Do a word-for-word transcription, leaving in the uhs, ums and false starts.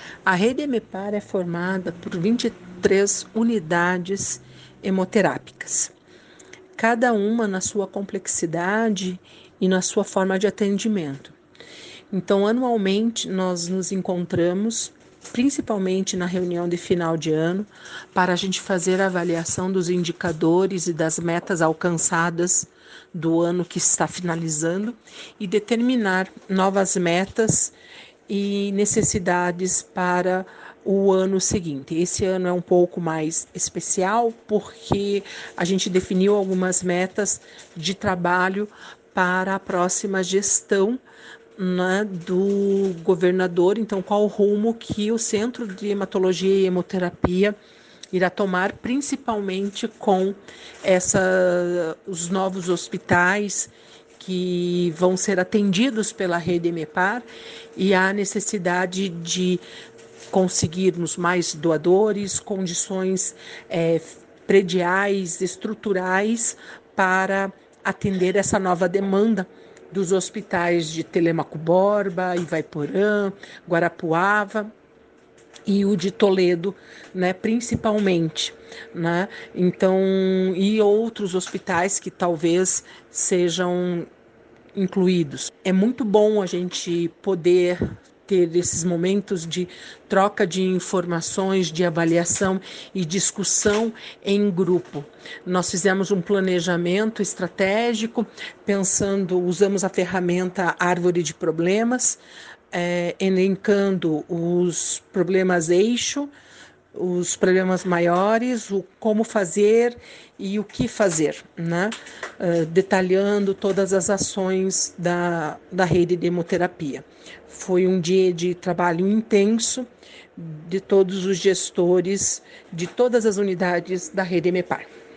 A rede Hemepar é formada por vinte e três unidades hemoterápicas, cada uma na sua complexidade e na sua forma de atendimento. Então, anualmente, nós nos encontramos, principalmente na reunião de final de ano, para a gente fazer a avaliação dos indicadores e das metas alcançadas do ano que está finalizando e determinar novas metas e necessidades para o ano seguinte. Esse ano é um pouco mais especial porque a gente definiu algumas metas de trabalho para a próxima gestão, né, do governador. Então, qual o rumo que o Centro de Hematologia e Hemoterapia irá tomar, principalmente com essa, os novos hospitais que vão ser atendidos pela rede Hemepar e a necessidade de conseguirmos mais doadores, condições é, prediais, estruturais para atender essa nova demanda dos hospitais de Telêmaco Borba, Ivaiporã, Guarapuava e o de Toledo, né, principalmente, né? Então, e outros hospitais que talvez sejam incluídos. É muito bom a gente poder ter esses momentos de troca de informações, de avaliação e discussão em grupo. Nós fizemos um planejamento estratégico, pensando, usamos a ferramenta Árvore de Problemas, é, elencando os problemas eixo, os problemas maiores, o como fazer e o que fazer, né? Uh, detalhando todas as ações da, da rede de hemoterapia. Foi um dia de trabalho intenso de todos os gestores de todas as unidades da rede Hemepar.